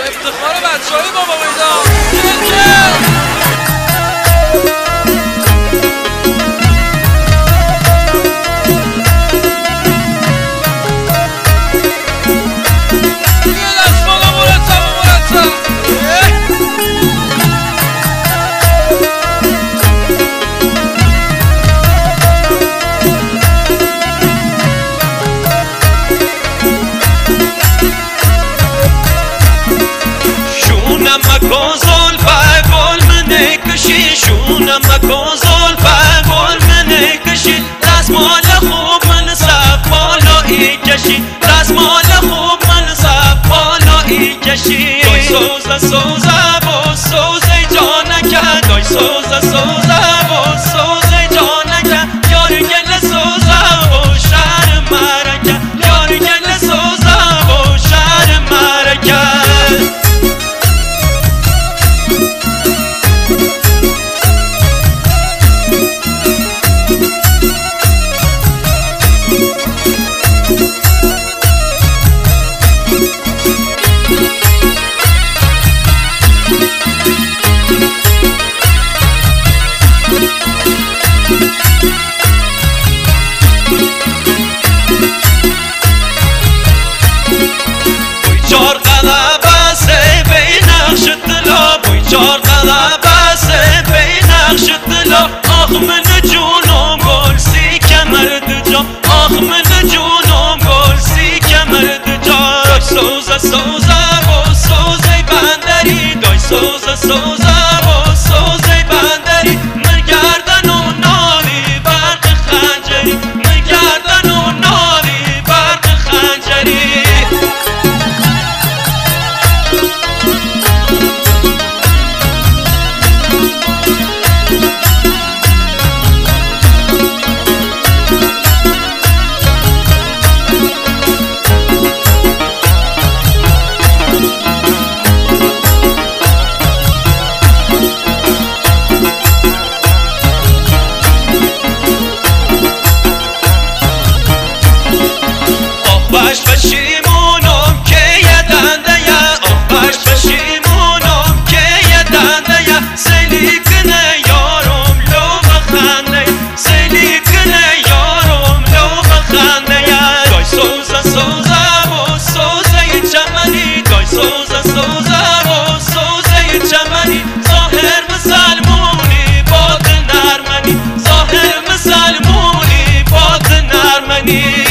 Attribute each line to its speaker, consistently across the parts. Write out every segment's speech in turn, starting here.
Speaker 1: افتخار بچه‌های بابا میدان
Speaker 2: شونم مکن زلفه گل منه کشی دستمال خوب من صف بالایی کشی دستمال خوب من صف بالایی کشی دای سوزه سوزه با سوزه جانکه دای سوزه سوزه با سوزه جانکه یار گل سوزه با شهر مرکه یار گل سوزه با شهر مرکه چار قلبه سه بی نقش دلا بوی چار قلبه سه بی نقش دلا آخ من جونم گل سی کمرد جا آخ من جونم گل سی کمرد جا دای سوزه سوزه با سوزه بندری دای سوزه سوزه با سوزه بندری من گردن و نالی برق خنجری من گردن و نالی برق خنجری باش پشیمونم که یدنده یا باش پشیمونم که یدنده یا سلی کنه یارم لو بخنده سلی کنه یارم لو بخنده یا دای سوزه سوزه با سوزه چمنی دای سوزه سوزه با سوزه چمنی ظاهر مسلمونی باطن نرمنی ظاهر مسلمونی باطن نرمنی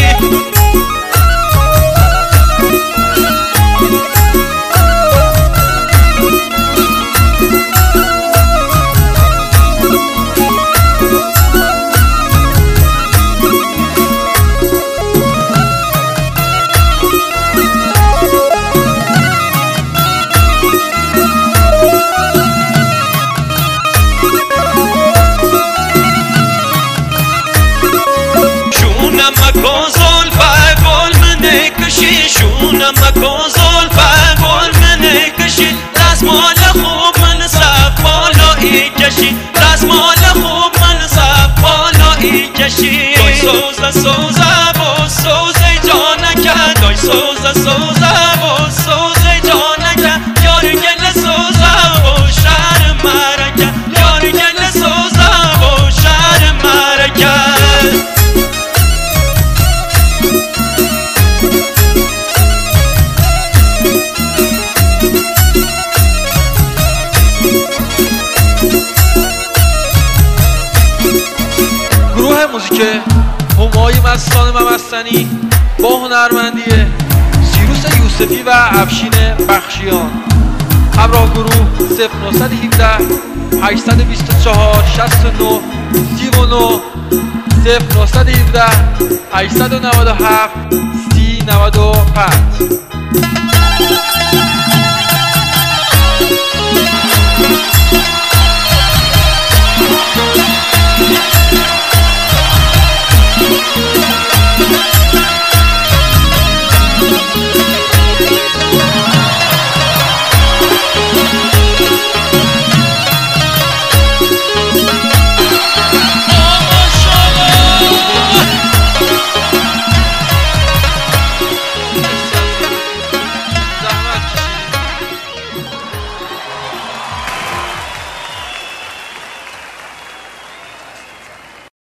Speaker 2: مکن زلفه گل منه کشی شونم مکن زلفه گل منه کشی دستمال خوب من صف بالایی کشی دستمال خوب من صف بالایی کشی دای سوزه سوزه با سوزه جانکه دای سوزه سوزه با سوزه جانکه یار گل سوزه با شهر مرکه یار گل سوزه با شهر مرکه
Speaker 1: گروه موزیک همای مستان ممستنی با هنرمندی سیروس یوسفی و افشین بخشیان همراه گروه 0917 824 69 39 0917 897 30 95